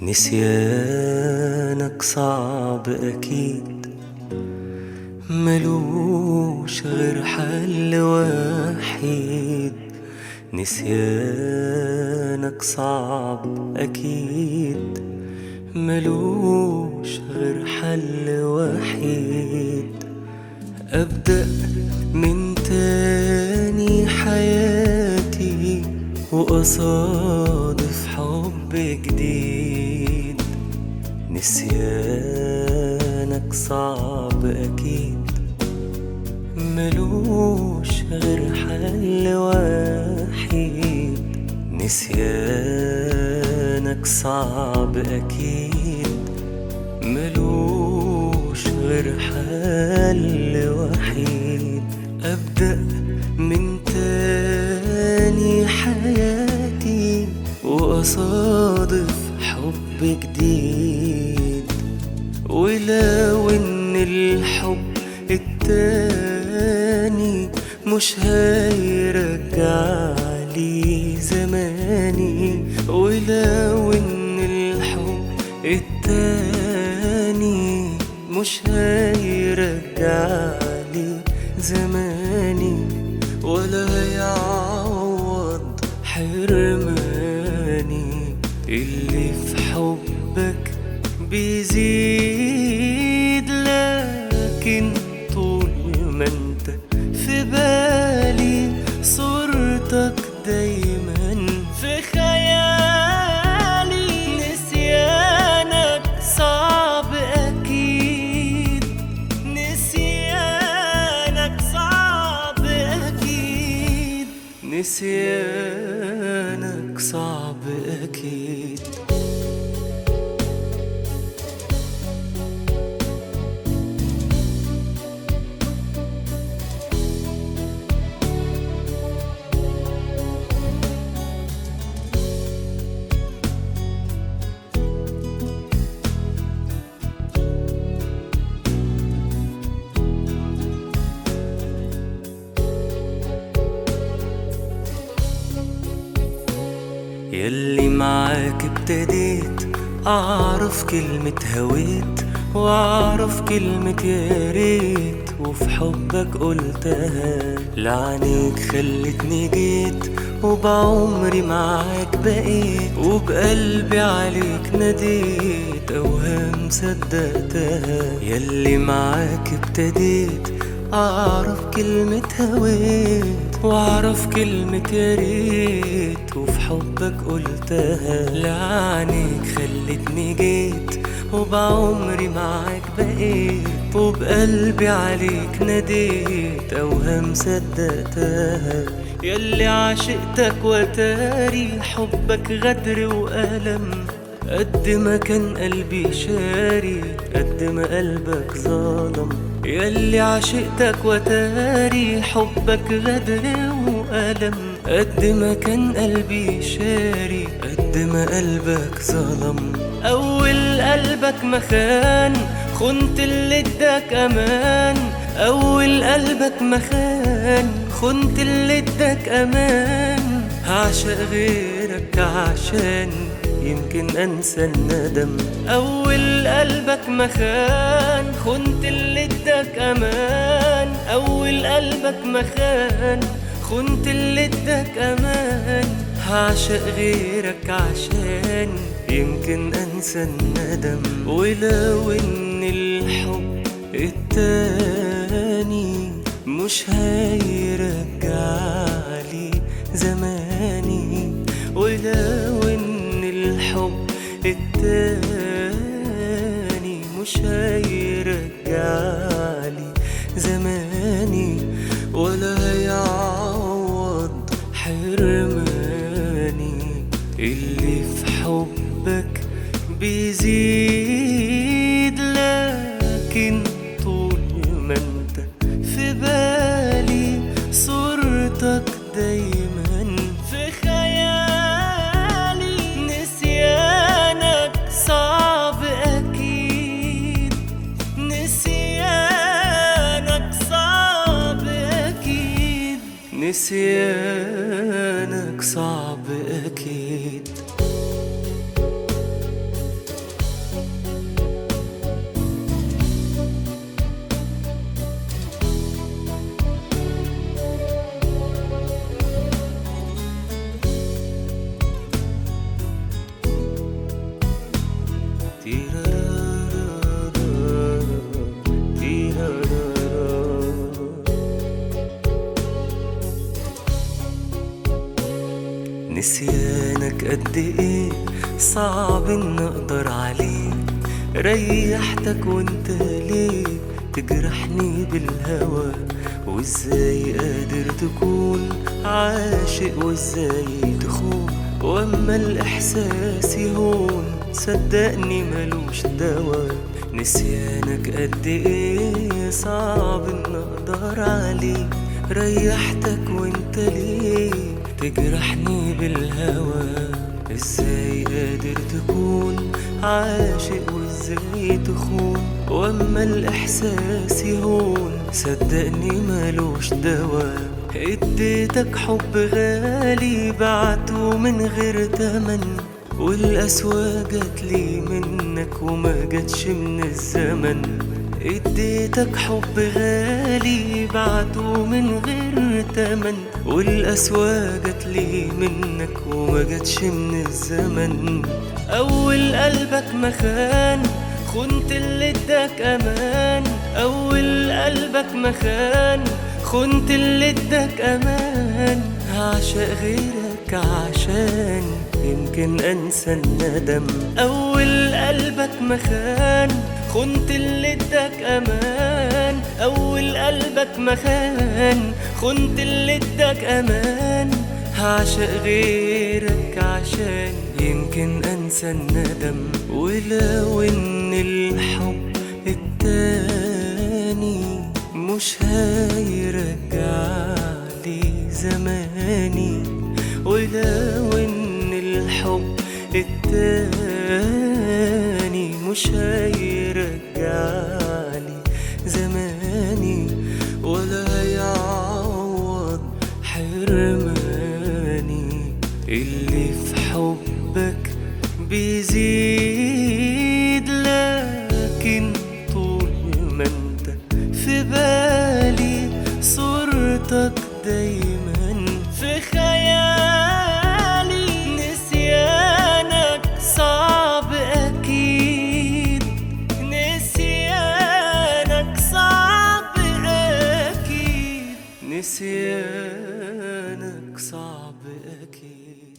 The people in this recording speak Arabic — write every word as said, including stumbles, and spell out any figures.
نسيانك صعب أكيد، ملوش غير حل وحيد. نسيانك صعب أكيد، ملوش غير حل وحيد. أبدأ من تاني حياتي وأصادف حب جديد. نسيانك صعب أكيد، ملوش غير حل وحيد. نسيانك صعب أكيد، ملوش غير حل وحيد. أبدأ من تاني حياتي وأصادف حب جديد. ولو إن الحب التاني مش هيرجع لي زماني، ولو إن الحب التاني مش هيرجع لي زماني، ولا هيعوض حرماني. اللي في حبك بيزيد، لكن طول ما انت في بالي صورتك دايما في خيالي. نسيانك صعب أكيد، نسيانك صعب أكيد، نسيانك صعب أكيد. ياللي معاك ابتديت أعرف كلمة هويت، وأعرف كلمة يا ريت، وفي حبك قلتها. لعنيك خلتني جيت، وبعمري معاك بقيت، وبقلبي عليك ناديت، أوهام صدقتها. ياللي معاك ابتديت أعرف كلمة هويت، وأعرف كلمة يا ريت، وفي حبك قلتها. لعنيك خلتني جيت، وبعمري معاك بقيت، وبقلبي عليك ناديت، أوهام صدقتها. ياللي عشقتك وتاري حبك غدر وألم، قد ما كان قلبي شاري قد ما قلبك ظالم. ياللي عشقتك وتاري حبك غدر وألم، قد ما كان قلبي شاري قد ما قلبك ظلم. أول قلبك ما خان، خنت اللي اداك أمان. أول قلبك ما خان، خنت اللي اداك أمان. هعشق غيرك عشان يمكن أنسى الندم. أول قلبك ما خان، خنت اللي اداك أمان. أول قلبك ما خان، خنت اللي اداك أمان. هعشق غيرك عشان يمكن أنسى الندم. ولو إن الحب التاني مش هيرجع لي زماني، ولو إن الحب التاني مش هيرجع لي زماني، ولا هيعوض حرماني. اللي في حبك بيزيد، لكن طول ما انت في بالي صورتك دايما في خيالي. نسيانك صعب أكيد، نسيانك صعب أكيد، نسيانك صعب أكيد. قد ايه صعب ان اقدر عليك. ريحتك وانت ليه تجرحني بالهوى؟ وازاي قادر تكون عاشق وازاي تخون؟ واما الاحساس يهون صدقني ملوش دوا. نسيانك قد ايه صعب ان اقدر عليه. ريحتك وانت ليه تجرحني بالهوى؟ ازاي قادر تكون عاشق وازاي تخون؟ واما الاحساس يهون صدقني ملوش دوا. اديتك حب غالي بعته من غير تمن، والقسوة جاتلي منك وما جاتش من الزمن. اديتك حب غالي بعته من غير تمن، والقسوة جاتلي منك وما جاتش من الزمن. اول قلبك ما خان خنت اللي اداك امان. اول قلبك ما خان خنت اللي اداك امان. هعشق غيرك عشان يمكن انسى الندم. اول قلبك ما خان خنت اللي اداك امان. اول قلبك ما خان خنت اللي اداك امان. هعشق غيرك عشان يمكن انسى الندم. ولو ان الحب التاني مش هيرجعلي زماني، ولو ان الحب التاني مش هيرجعلي زماني، ولا هيعوض حرماني. اللي في حبك بيزيد، لكن طول ما انت في بالي صورتك دايما في خيالي. نسيانك صعب أكيد، نسيانك صعب أكيد، نسيانك صعب أكيد.